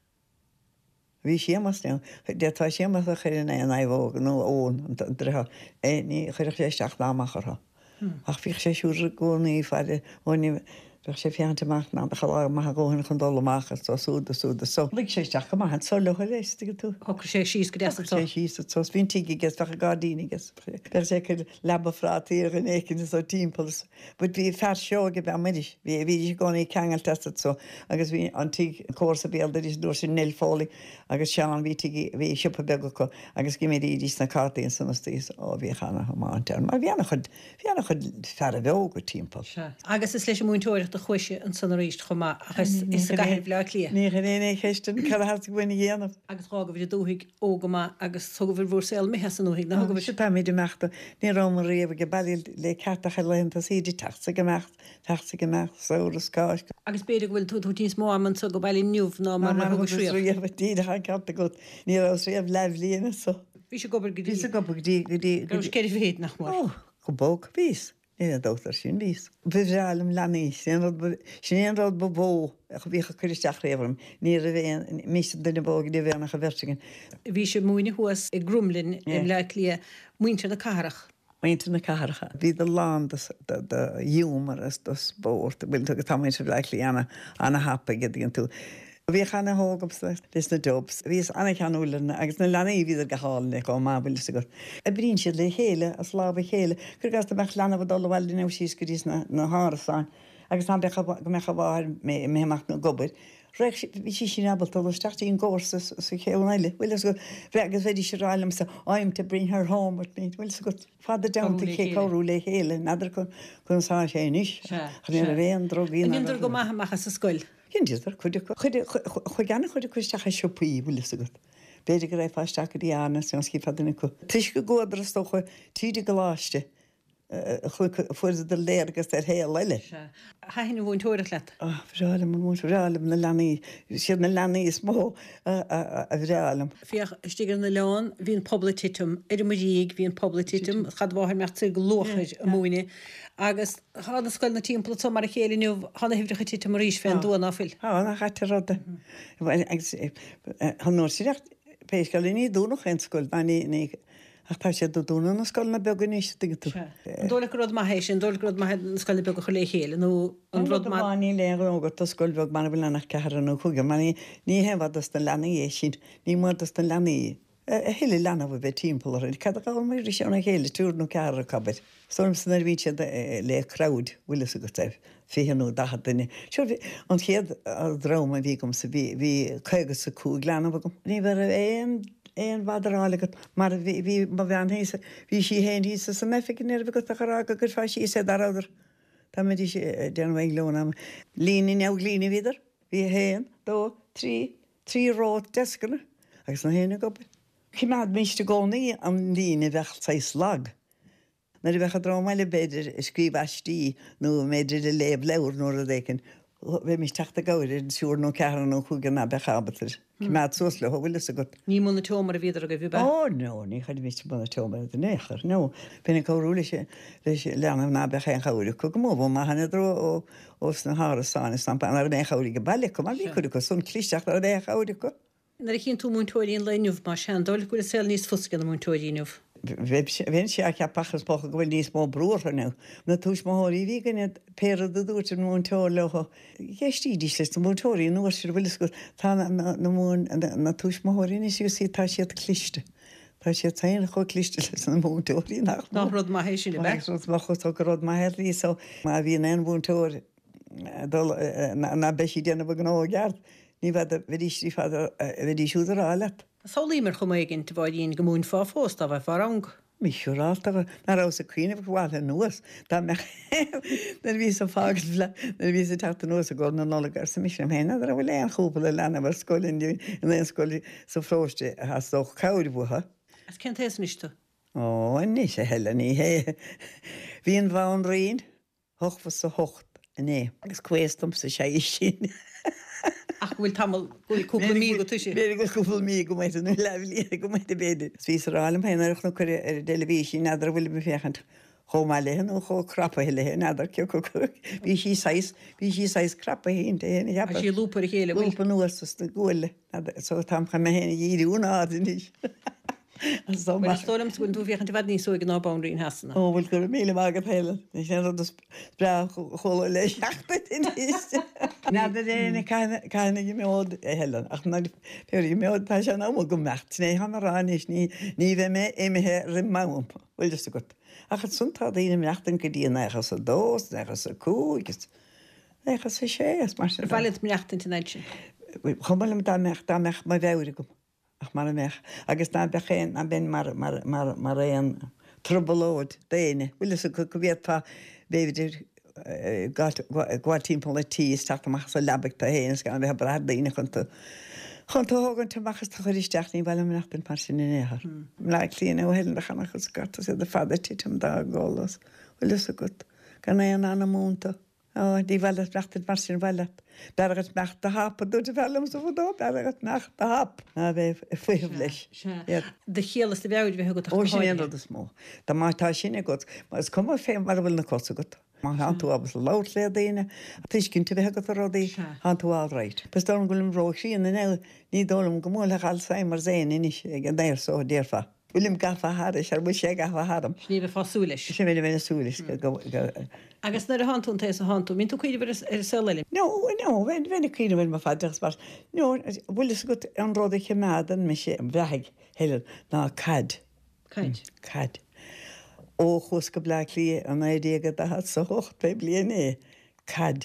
Bhí sémas detá sémas a chuir na an éhóg nó ón dretha é ní chuidir sé seach náachchartha. Ach bhí sé siúr gcónaí fáile óní sé fiantaach ná chaá mai ggóhanna chun dólamachchas tá súda súda so. Lig sé teach go han so le lééis tú. Thgur sé síos go sé síos sos vín tiigi ges fe gardínigus. Per sé chu leba frátíí an écin ó timppels, bud bhí fer seo go be midis. Bhí bhí gcónaí cheangal testad so agus bhí antí cósa béalda is dúir sin nilfálaí agus sean bhí bhí siúpa be go agus gimméí dís na cartaíon san tíos ó bhí chana má an. Mar bhíanana chud bhíanana chud fer a bhega go timppel. Agus is leis múintúirecht chuise an san ríist chumá agus is a gaiir le lia. Ní réna chéisten chu hat goine dhéanamh. Agus rága bhí dúigh ógamá agus thugah bhór sé mé an úigh na go se táid meachta ní rom riomh go bailil le cartacha lenta síidir tasa gomecht tasa gomecht saoras cáis. Agus beidir bhfuil tú tíos máman so go bailí nniuh ná mar riomh tíad a carta go ní rás riomh lehlíana so. Bhí sé gobar Bhí a gobar dí go céir bhéad nach mar. Go bóg vís. Éad dótar sin vís. Bhrálam lenaí sin rád ba bó a chu bhícha chuisteach réhharm, ní a bhéon mí duna bóg dí bhéanach a bhirtegin. Bhí sé múine thuas i grúmlinn i le lia muinte na carach. Muinte na carcha. Bhí de lán de dúmar as dos bórt, bhfuil tu go tamid se bhleitlí anna anna hapa gin tú. Bhí chana hógamsa leis na jobs. Bhís anna cheanúlan agus na lenaí bhíidir go hála go má bhfuil sa go. A brín siad le chéile a slába chéile, chur gas meach lena bh dul bhil neh síos go dtí na hárasáin, agus an go mecha bháir méach na gobair. Reich bhí sí sin abaltal startíí gcósa sa chéhnaile. Bhfuil go bhegus bhéidir se ráilm sa aim to bring her home with me. Bhfuil go fada damta ché choú le chéile nadidir chun chun sá sé níis. Chu a bhéon drogíí. Níidir go maithach sa scoil. Hindidir chu ganna chuidir chuisteach sioppaí bhfuil a go. Béidir go raibh fáisteach go dtíana san cí fadana chu. Tuis go ggódra tócha tíide go láiste fuidir de léirgus ar hé leile. Hahinna bhhain túireach le. Bhrálam mú bhrálam na lenaí siad na lenaí is mó a bhrálam. Fioch stigar na leán hín poblititum, idir maríig hín poblititum, chad bháthir meachtar go lochaid a múine. Agus hána scoil na timppla tó mar a chéalainniuh hána hifricha títe mar ríis féin dúna áfuil. Há na chatte rada. Han nóir sireacht péiscailíní dúnach an scoil na ní ach tá sé do dúna na scoil na began níos tú. Dóla rud mai hééis sin dóla rud mai scoil be go chu le chéile nó an rud ní le ógat a scoil beh mana bhfuil lenach cearan chuige man ní hefhadas na lenaí é sin, ní mudas na lenaí. Heile lena bh bheith timppla cad gáil mé seanna chéile túrnú cear a cabid. Storm san ar víte le crowd bhuiile a go taibh fihanú da duine. Seir an chéad a drama bhí gom sa bhí chugus sa cú leanana gom. Ní bhar éon éon bhadarálagat mar bhí bhean hísa bhí sí héon hísa sa meficin ar bh go ará go gur fá sí sé daráidir. Tá mé sé déanmhaig lónam. Líní neag líní viidir, bhí héan dó trí trí rád descanna agus na héna gobid. Chimád míiste gcónaí an lína bhecht sa slag. Na i bhecha drámáile beidir scríb astí nó méidir de léb leir nóair a d écin bhé mis teachta gair siúr nó cean nó chuúgan na bechabatar. Cimad sosla bhfuil a go. Ní mna tomar a bhíidir a go bhí be? Ó nó, ní chuid mí buna tomar a néchar. nó Bina choúla sé leis leanam ná bechéan chaúla chu go móbh má hena dro os na hárasána san ar mé chaúí go bailile go bhí chuú go sun clíisteach ar bheith chaúla go. Na cinn tú mútóiríon leinmh mar sean dóla go sé níos fusca na mútóiríinmh. Bhín sé a ceapachas pocha go bhfuil níos mó brútha nó na túis móirí bhí ganine péad a dúirt an múntóir lecha. Ghéistídí leis na mútóirí nuair sé bhfuil go tá na túis móirí is sí tá siad cliste. Tá sé taon chu cliste leis na mútóirí nach ná rud mai hééis sinna bheith chutá go rud mai lí so má bhí an búntóir na beisi déanana bh gná geart. Ní bheit bhí fad bhí siúdar áile. Sálaímar chum ginn te bhid íon gomún fá fósta bheith farrang. Míisiúráta nará sa cuioineh bháil nuas Tá me ví a fágad le na ví teachta nuas a go na nólagar sa mis sem héna ar bhfuil éon chúpla lena bhar scoilinn in éon scoilí sa fróiste a soch cáir butha. As cen tééis níiste? Ó ní sé heile ní hé. Bhíon bhán rion hochfa sa hocht iné agus cuéistom sa sé sin. Ach bhfuil tamil cúpla mí go tuisi. Bé go cúpla mí go méid nu lelí go méid béidir. Svísrálam héanaach nó chuir ar televísin nadidir bhfuil me féchant chomá lehan ó cho crappa le nadidir ce chu bhí sí seis bhí sí seis crappa hénta héna A sí lúpar a chéile lúpa nuas na ggóile so tam cha me héna díúna áis. Stom gon tú féchan bhd ní so ná báín hasna. Ó bhfuil gur míle mágad heile, sé spre chola le seachta in is. Nada déna caiinna go méád heile ach na peí méád tá se ná go mecht né hana ránis ní ní bheith mé éimethe ri mámpa bhfuil sa go. Achad suntá daine meachtain go dtíana achas a dós achas a cúgus achas sa sé mar bhile meachtain sin. Chombalim dá mecht dá mecht mai bheire gom. Ach mar mech agus ná bechéin a ben mar mar mar mar réan trobalóid déine bhuiile sa go bhéadpá béidir gá timppla le tíos taachtamach sa lebecht a héana gan bheit brad daine chunta chunta hágann tamachchas tá chuisteach ní bhile nach ben par sin inéair. Le líana ó heile chanachchas gata sé de fada títam dá gálas bhuiile sa go gan é an anna múnta. Ó dí bhile nachtain mar sin bhile. Bergat mecht a hap a dúte bhelum sa fudó bergat mecht a hap a bheith fuh leis. De chélas de bheid bheit go ó sin a smó. Tá mátá sinna go, mas cum féim mar bhfuil na cosa go. Má han tú abas lát le daine a tuis cinnte bheit go rodí han tú áráid. Bes dá ghfuilm ró síon na ne ní dólam go móla alzheimer zéin inis ag an déir só déirfa. Bhuilim gafa haris ar bu sé gafa ham. Sní bh fásúlis. sé bhfuil bhena súlis agus na a hanún tééis a hanú, mín tú chuidir ar seile. No, no, bhena chuine bhfuil má fáideachs mar. No, bhfuil go an ráda chemádan me sé an bheig heile ná cad. Caid? Cad. Ó chus go bla lí an édéagad a hat sa hocht pe blian é. Cad.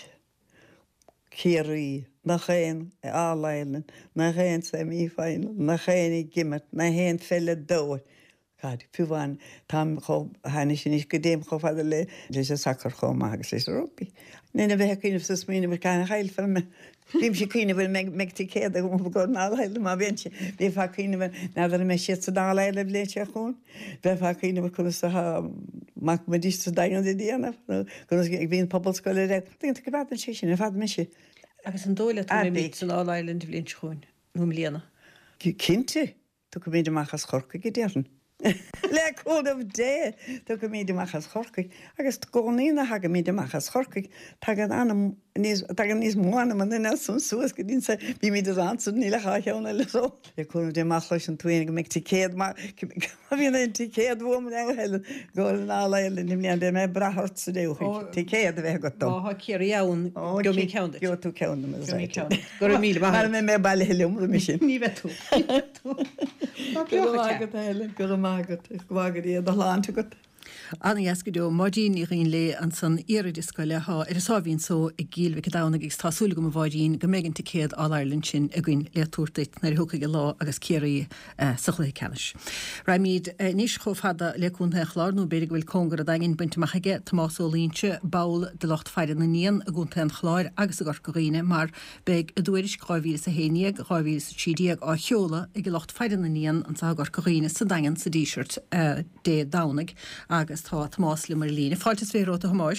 Céirí, na chéin áleilen, na chéin sa mí féin, na chéin i gimmet, na héin felle dóir. Cad, fiúháin tam cho haine sin is go déim cho fada le leis a sacr chom agus leis a ropi. Nena bheith cíineh sa smíine bhil cána chail fel me. Bím sé cíine bhfuil meagtí céad a go go náile má bhése. Bé fá cíine bh nádar me siad sa dáile bléite a chun. Bé fá cíine bh chuna sa mac me dís sa dagan de díanamh. Chuna ag bhíon poblscoile ré. Dínta go bhatan sé sin a fad me sé. Agus an dóile mí san áile de bblionn chuin nó líana. Cinnte tu go méidir machchas chorca go déan. Le códamh dé tu go méidir machchas chorcaig agus gcóína ha go méidir machchas chorcaig tagad anam níos móna man in san suas go dín sa bhí míidir ansan ní le chaána le só. Le chuna dé machleis an túine go meagtí céad bhíon tí céad bhman e heile go náile ní mlíon dé mé brethart sa dé tí céad bheith go dó. Tá céar ann go mí ceanna. Jo tú ceanna go mí mar mé mé bailile heúmra mi sin. Ní bheith tú. Go mágad heile go mágad bhagad í a láánta go. Anna jescadú modín í rion le an san iridiscoile ha ar sáhín so i gíl vi dána gus tásúla go bhádín go mégann te céad áirelann sin a gin le túirtait na thuca go lá agus céirí sachlaí cenis. Raimíd níos cho fada leúnthe chlárnú beidir bhfuil congar a daginn buinteachige Tomásólínse bail de locht feidir na níon a gúnta an chláir agus a gorcoíine mar beag a dúiris ráhí sa héineag ráhí sa tídíag á cheola i go locht feidir na níon an sa gorcoíine sa dagan sa díisirt dé dánig agus tá Tomás le mar lína. Fáiltas fé róta hamáis? Igur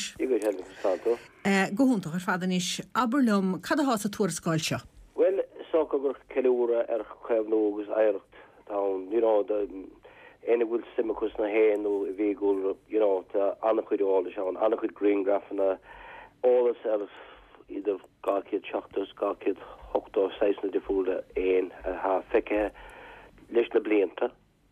Santo. Gohúnta ar fadan is Aberlum cad a hás a túrascáil seo? Well, so gur ceúra ar chuimhnógus éirecht tá, you know, the ena bhfuil simachus na héanú i bhí gúil, you know, tá annach chuid ála seán, annach chuid greengraf na álas ar idir gáciad seachtas, gáciad hochtá seisna difúla éon a ha feice leis na blianta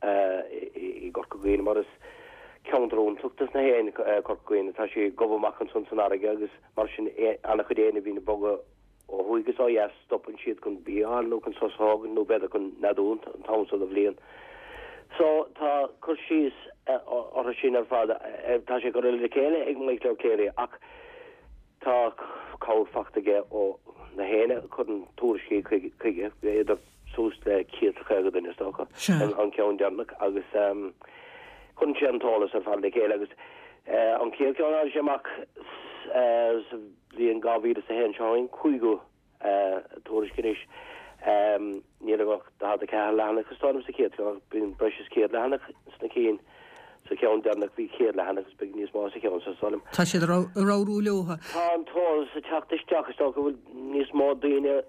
i gorcaguine mar is ceanrún tuchttas na héana gorcaguine tá sé gobamach an sun san aige agus mar sin annach chuid éana bhí na boga ó thuigus á yes stopan siad gon bíán nó an soságan nó beidir gon nadún an tamsa a bblion. So tá chur síos ar sin ar fád tá sé go le chéile ag maiid le céire ach tá cáil fachtaige ó na héine chun túriscí chuige idir sús le cíad chuige duine stocha an ceann dearnach agus chun sé antálas ar fád le chéile agus an céad ceann séach bhí an gáhíad sa hen seáin chuigú túriscinis ní bh dá a ce lehanana chustáim sa céad bíon breis céad lehanana sna cín sa ceann dearnach bhí céad lehanana gus beag níos má sa ceann sa sálim. Tá siad ráú leotha. Tá an táil sa teachtasteach is go bhfuil níos má daine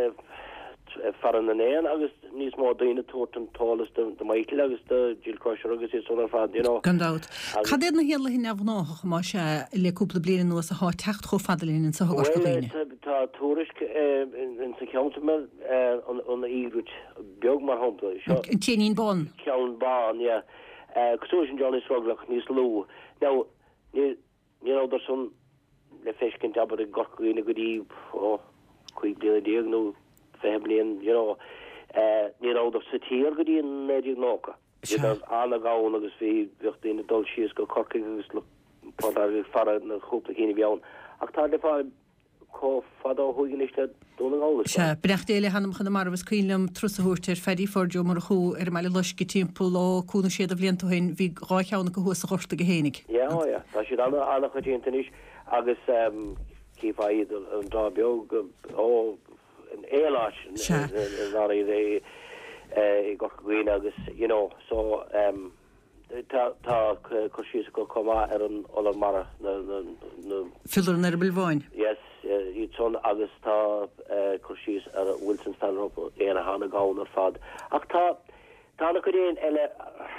faran na néan agus níos má daine tuairt an tálas de Michael agus de Jill Crusher agus is son ar fad, you know. Gandát. Cad éad na héala hí nefhnách má se leúpla bliana nuas a há techt cho fadalín sa thugas go líine. Tá túris in sa ceantamar an ígrút beag mar hapla. An tíonín bán. Ceann bán, yeah. Cosúsin John is ruglach níos lú. Now, you know, there's some le fescin tabar a gorcaíine go dí ó chuig bliana déag nó feblion, you know, uh, you know, the satir go dí an méidir nócha. You know, anna gáin agus bhí bheocht daoine dul síos go corcaigh agus le fara na chúpla cíine bheann. Ach tá le fá có fada chuigean iste dúna gálas. Se, brecht éile hanam chuna mar bhs cuilem trusaúirtir fedí fordiú mar chu ar meile luisci timppul ó cúna siad a bbliantahain bhí rácheanna go thuas a chósta go hénig. Ja, ja, tá siad anna anna chu déantanis agus cífáid an dá beag ó an éileáis ná é i gorcaguine agus, you know, so um, tá chu síos go comá ar an olar mara na Filar ar bilbháin? Yes, iad son agus tá chu síos ar Wilson Stanhope éana hána gáin ar fad. Ach tá tána chu déon eile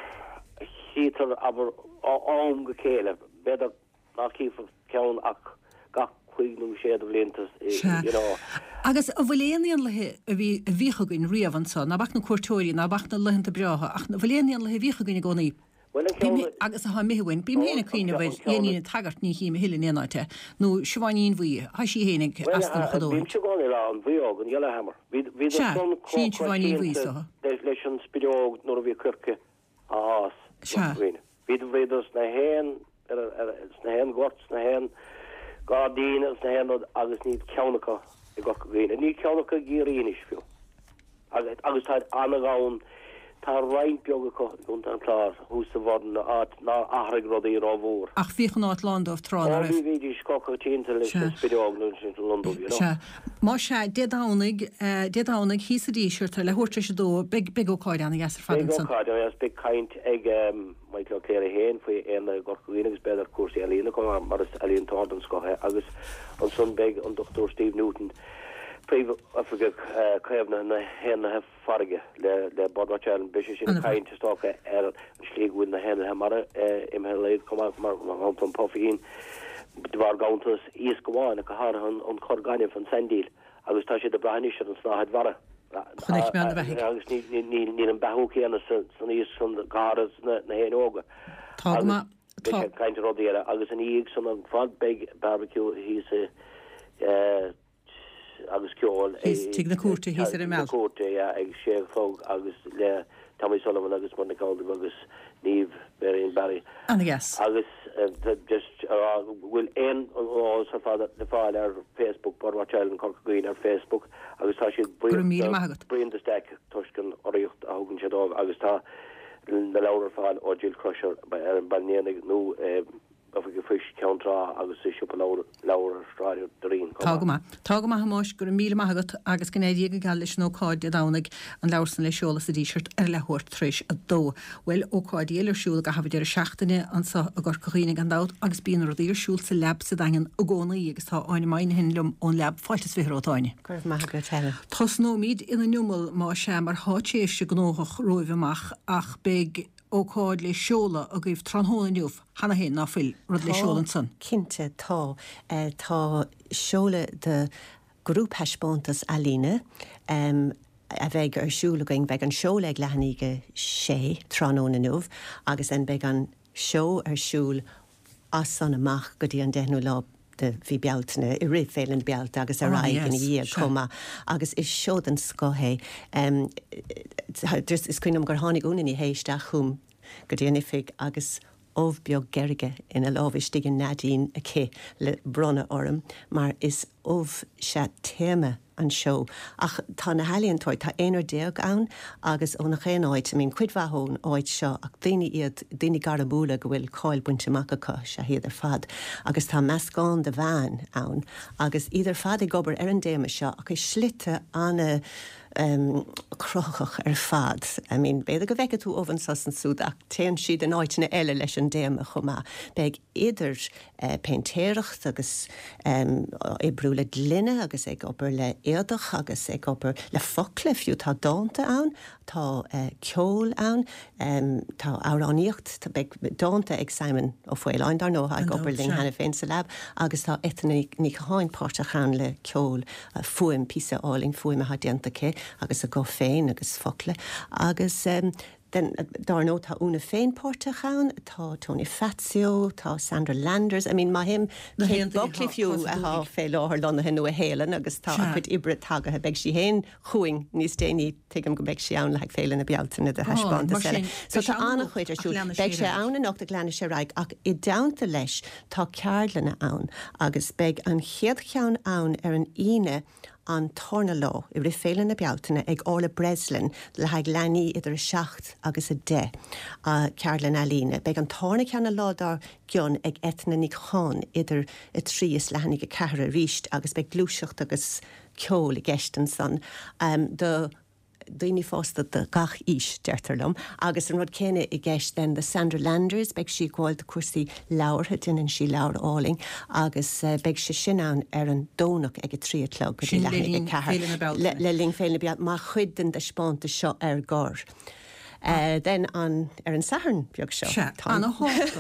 sítar aber ám go céile, beidir ná cífa ceann ach gach chuignú séad a bbliantas, you know. Agus a bhfuléanaíon lethe a bhí a bhíchagann riamhansa, na bach na cuairtóirí, na bach na lehananta breatha, ach na bhfuléanaíon lethe bhíchagann gcónaí. Agus a ha mihain, bí ména cuioine bhid dhéanaine tagart ní hí hiile néanaite, nó siomhaíon bhuí, ha sí hénig astan chodó. Bhím se gáin rá an bhuiág an geile hamar. Se, sin siomhaíon bhuí soha. Des leis an spideóg nóra bhí curce a ás. Se. Bhíd bhídas na héan, na héan gort, na héan gádíine, na héan agus ní ceannacha i gorcaguine. Ní ceannacha gírínis fiú. Agus tá anna gáin tá rein beaga chun an plár hús sa bharn ná ahraig rudaí rá bhór. Ach bhíchan áit London trán Bhí bhídí scocha tínta leis na spideóg nó sin London, you know. Má se dédánig dédánig hí a díisiirtar le thuirte sé dó big big óáid anna gasar fadan san. Big óáid anna big caint ag maid le cléir a héin faoi éana gorcaguine agus beidir cuasaí alína go mar is alíon tádan scothe agus an sun big an Doctor Steve Newton Príomh Africa chéimna na héna hef farige le le bodwachail an bisisi sin caint stocha ar an slígúil na héna mar imhe leid comá mar an pofiín dwar gauntas íos gomáin a go har an an chorgaine fan Sandíl agus tá sé de brahaní an snáid vara. Agus ní an behuí an san íos san garas na hén óga. Tá kaint rodíire agus an íag san an fad big barbecue hí se agus ceol tí na cuairte hí ar mé cuairte ag sé fóg agus le Tommy Sullivan agus man gáda agus níomh beíon Barry agus just bhfuil éon sa fád le fáil ar Facebook Bodwachail an Corcaguine ar Facebook agus tá si brion de steic tuiscin oríocht a thugann sé dómh agus tá na leabhar fáil ó Jill Crusher ar an bannéananig nó go fish countra agus is op lawer lawer radio drein. Tágama Tágama hamáis gur mí maigat agus gnéí go gal leis nóáid a dánig an lesan le seola a díisirt ar lethúir tríis a dó. Well óáid éilersúil go hafa ar seachtainine ansa a gur choíine an dát agus bíon írsúil sa leb sa dagan a gcónaí agus tá áine main hinlumm ón leb fáiltas firátáine. Gurh maigad teile. Tás nómíd ina nummal má sé mar hátééis se gnóach roiimhach ach beg óáid le seola a goibh tranhónaúh hena hé ná fil rud le seolan san. Cinnte tá tá seola de grúp heispóntas alíne um, a bheith ar siúla going bheith an seola ag lehanige sé tranónaúh agus an bheith an seo ar siúl as san amach go dtí an dehnú lá de bhí bealtainna i rih félan bealt agus a raig in í comma agus is seo an scothe um, is cuiinem gur tháinig úna í héisteach chum go dtíanamh agus óh beag geirige ina lábhiste an nadín a cé le bronna orm, mar is óh se téime an seo. Ach tá na helíonntóid tá éonar déag ann agus ó nach chéáid, mín cuidmhethón áid seo ach daoine iad daoine gar búla go bhfuil cáil buinteachcha se héidir fad. Agus tá meascáin de bhean ann agus idir fad ag gobar ar an déime seo ach is slite anna Um, crochach ar fad. I mean, beidir go bheice tú óhan sas an súd ach téan siad an áitina eile leis an déime chumá. Beag idir uh, peintéireacht agus um, i brúla glynne agus ag obair le éadach agus ag obair le focle fiú tá dáanta ann, tá uh, ceol ann, um, tá áráníocht, tá beag dáanta ag Simon ó Fuileáin dar nó ag obair ling hena féin sa lab agus tá etna ní cháin páirtachan le ceol uh, fuim písa áling fuim a ha dianta cé agus a go féin agus focle agus um, den dar nó tá úna féin pórtachan tá Tony Fazio, tá Sandra Landers, I mean ma him Kate Buckley fiú a ha fé láthir lona hen a hélan agus tá a chud ibre tag a beg si hen chuing níos déine tem go beg si an le félen a bealtainna de heispáin de selle. So tá anna chuidir siú beg sé anna nach de glenne sé raig ach i daanta leis tá cearlanna ann agus beg an chéad cheann ann ar an ine an torna lá i ri félan na bealtainna ag ála breslin le haig leanaí idir a seacht agus a de a cearlan alína. Beg an torna ceanna ládar gion ag etna ní chán idir i tríos lehannig a cehra ríist agus beg glúiseacht agus ceol i gestan san. Um, de daoine fásta de gach ís deirtarlumm agus an rud céine i gceist den de Sandra Landers beg si gháil de cuasaí leabhartha duine si leabhar áling agus uh, beg se sin an ar an dónach ag a tríotlog go dtí lehannig a cehra le ling féilna bealt má chuidan de spánta seo ar gár. Uh, then an ar an saharn beag seo. Anna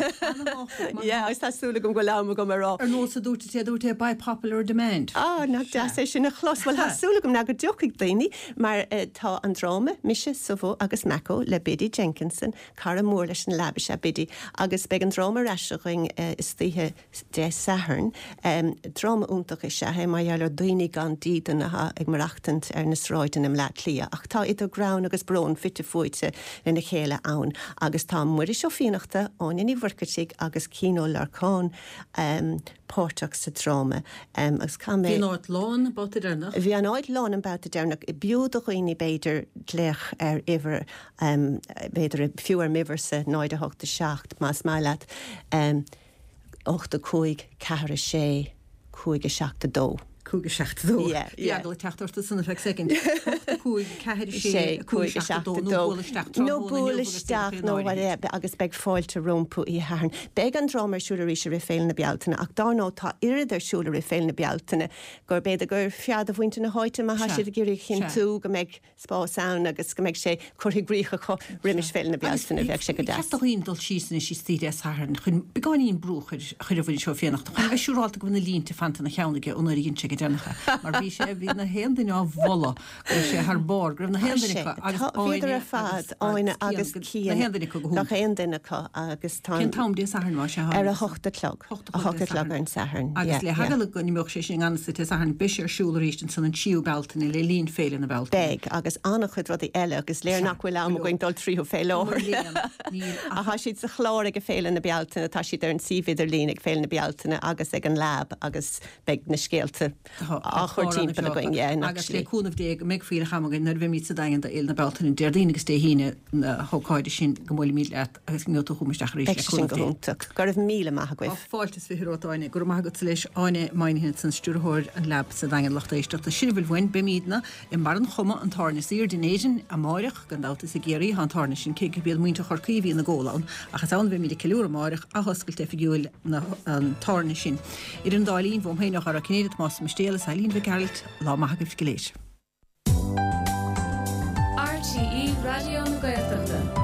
háta. Yeah, agus tásúla gom go leam go mar rá. Ar nó a dúirta sé dúirta by popular demand. Ah, ná de sé sin na chlós bhil tásúla gom ná go deochaigh daoine, mar uh, tá an dráma Mise Sufo agus Maco le Biddy Jenkinson, cara mór leis an labis a Biddy, agus beg an dráma raisiaching uh, is títhe de saharn, um, dráma úntach is sethe mar dhealar daoine gan dídan a ag marachtant ar na sráidan am leat lia, ach tá idir grán agus brón fitte fuite in na chéile ann agus tá muir seo fianachta áin í bhharcaigh agus cíó learcáin um, pórteach sa dráma um, agus Bhí áid lán báta dénach? Bhí an áid lán an báta dénach i bíúd a chuoine beidir léch ar iver um, beidir a fiúar mihar sa náid a hochta seacht más maileat um, ochta cúig cehar a sé cúig a seachta dó. Cúige seachta dó. Iag le teachtarta sanna fe second. Cúige ceithir sé cúige seachta dó. No búlaisteach nó bhar agus beg fáilte rómpú í tharn. Beg an drámar siúla rí sé ri féil na bealtainna ach dá nó tá iridir siúla ri féil na bealtainna gur beidir gur fiad a bhainte na háite má hasisiad a gurí chin tú go méid spás ann agus go méid sé chuirthaí grícha chu riimiis féil na bealtainna bheith sé go de. Ceastaíon dul sísanna sí tíide tharn chun beáíon brúch chuir bhfuil seo féanachta. Chu siúráilta go bhna línta fanta na cheannaige ó íon se dénacha. Mar bhí sé bhí na héandaine á bhla go sé th bar gribh na héandaine féidir a fad áine agus cían nach héandaine agus tá tám dé saharn má se ar a hochta clog a hochta clog an saharn. Agus le hagala go ní meach sé sin ansa te saharn bisir siúlarístan san an tíú beltainna le líon féile na belta. Beg agus annach chud rud eile agus léir nachhfuil am going dul tríú fé láir. A ha siad sa chláir go féile na bealtainna tá siad ar an síviidir lín ag féile na bealtainna agus ag an lab agus beg na scéalta a chuir timppla going agus léúnmh dé méid fao chamagin nar bhí mí sa dagan a ilna beltain deirdaínagus té híine thoáide sin go mil mí leat agus nó chumisteach goúntaach gar míle maithah. Fáiltas firótáine gur maigad leis áine mainhin san stúrthir an leb sa dagan lechtéisteach a sin bhfuin be míadna i mar an chuma an tarna sír dinéisin a máireach gan dáta sa géirí an tarna sin cé go bíal muinte chorcaíhí na ggóláin achas an bhí mí ceúra máireach a hoscailte fiúil na an tarna sin. Ir an dálín bhm héine ar a cnéad más mistéala sa lín bh geilt lá maithagah go léis. R T E Radio na Gaeltachta.